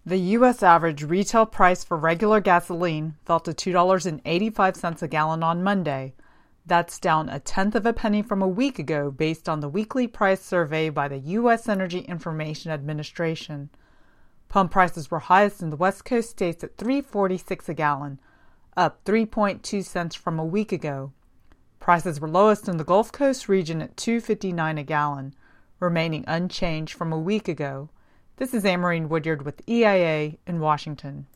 The U.S. average retail price for regular gasoline fell to $2.85 a gallon on Monday. That's down a tenth of a penny from a week ago based on the weekly price survey by the U.S. Energy Information Administration. Pump prices were highest in the West Coast states at $3.46 a gallon, up 3.2 cents from a week ago. Prices were lowest in the Gulf Coast region at $2.59 a gallon, remaining unchanged from a week ago. This is Amarine Woodyard with EIA in Washington.